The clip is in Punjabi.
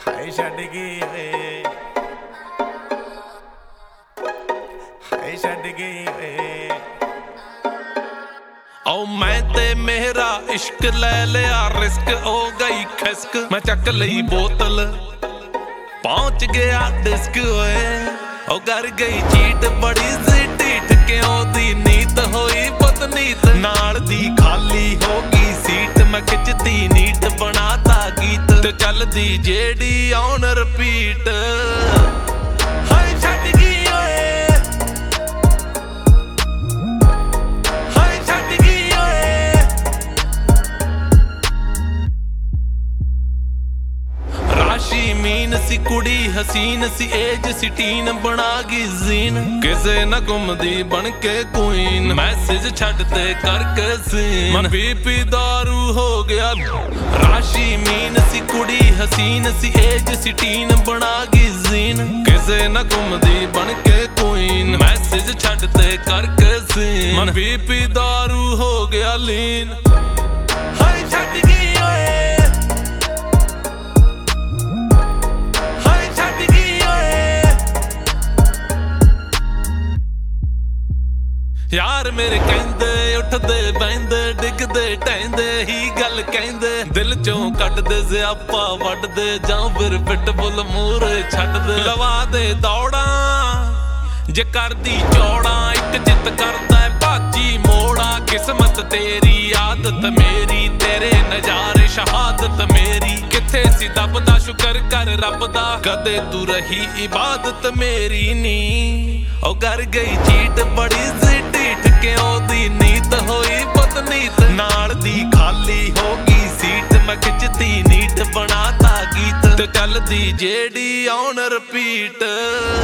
ਹਾਏ ਛੱਡ ਗਈ ਓਏ, ਹਾਏ ਛੱਡ ਗਈ ਓਏ। ਓ ਮੈਂ ਤੇ ਮੇਰਾ ਇਸ਼ਕ ਲੈ ਲਿਆ ਰਿਸਕ, ਹੋ ਗਈ ਖਿਸਕ ਮੈਂ ਚੱਕ ਲਈ ਬੋਤਲ ਪਹੁੰਚ ਗਿਆ ਡਿਸਕ ਓਏ। ਓ ਕਰ ਗਈ ਚੀਟ ਬੜੀ ਸੀ ਢੀਠ, ਕਿਉਂ ਦੀ ਨੀਤ ਹੋਈ ਬਦਨੀਤ, ਨਾਲ ਦੀ ਖਾਲੀ ਹੋ ਗਈ ਸੀਟ, ਮੈਂ ਖਿੱਚਦੀ ਨੀਟ ਬਣਾਤਾ ਗੀਤ, ਤੇ ਚੱਲਦੀ ਜਿਹੜੀ ਔਨ ਰਿਪੀਟ। ਹਾਏ ਛੱਡ ਗਈ ਓਏ, ਹਾਏ ਛੱਡ ਗਈ ਓਏ। ਰਾਸ਼ੀ ਮੀਨ ਸੀ ਕੁੜੀ ਹਸੀਨ ਸੀ, ਏਜ ਸੀ ਟੀਨ ਬਣਾ ਗਈ ਜ਼ੀਨ, ਕਿਸੇ ਨਾ ਘੁੰਮਦੀ ਬਣ ਕੇ ਕੁਈਨ, ਮੈਸੇਜ ਛੱਡ ਤੇ ਕਰਕੇ ਸੀਨ, ਮਨ ਪੀ ਦਾਰੂ ਹੋ ਗਿਆ। ਰਾਸ਼ੀ ਮੀਨ ਸੀ ਕੁੜੀ ਹਸੀਨ ਸੀ, ਏਜ ਸੀ ਟੀਨ ਬਣਾ ਗਈ ਜ਼ੀਨ, ਕਿਸੇ ਨਾ ਘੁੰਮਦੀ ਬਣ ਕੇ ਕੁਈਨ, ਮੈਸੇਜ ਛੱਡ ਤੇ ਕਰਕੇ ਸੀਨ, ਮਨ ਪੀ ਦਾਰੂ ਹੋ ਗਿਆ ਲੀਨ। ਹਾਏ ਛੱਡ ਗਈ ਓਏ, ਯਾਰ ਮੇਰੇ ਕਹਿੰਦੇ ਉੱਠਦੇ ਬਹਿੰਦੇ ਡਿੱਗਦੇ ਢਹਿੰਦੇ ਹੀ ਗੱਲ ਕਹਿੰਦੇ, ਦਿਲ ਚੋਂ ਕੱਢਦੇ ਜ਼ਿਆਪਾ ਵੱਢਦੇ, ਜਾਂ ਫਿਰ ਪਿਟਬੁੱਲ ਮੂਹਰੇ ਛੱਡਦੇ, ਲਵਾ ਦੇ ਦੌੜਾਂ ਜੇ ਕਰਦੀ ਚੌੜਾਂ, ਇੱਕ ਜਿੱਤ ਕਰਦਾ ਭਾਜੀ ਮੋੜਾ, ਕਿਸਮਤ ਤੇਰੀ ਆਦਤ ਮੇਰੀ, ਤੇਰੇ ਨਜ਼ਾਰੇ ਸ਼ਹਾਦਤ ਮੇਰੀ, ਕਿੱਥੇ ਸੀ ਦੱਬਦਾ ਸ਼ੁਕਰ ਕਰ ਰੱਬ ਦਾ, ਕਦੇ ਤੂੰ ਰਹੀ ਇਬਾਦਤ ਮੇਰੀ ਨੀ। ਓ ਕਰ ਗਈ ਚੀਟ ਬੜੀ ਸੀ ਢੀਠ, ਕਿਉਂ ਦੀ ਨੀਤ ਹੋਈ ਬਦਨੀਤ, ਨਾਲ ਦੀ ਖਾਲੀ ਹੋ ਗਈ ਸੀਟ, ਮੈਂ ਖਿੱਚਦੀ ਨੀਟ ਬਣਾਤਾ ਗੀਤ, ਤੇ ਚੱਲਦੀ ਜਿਹੜੀ ਔਨ ਰਿਪੀਟ।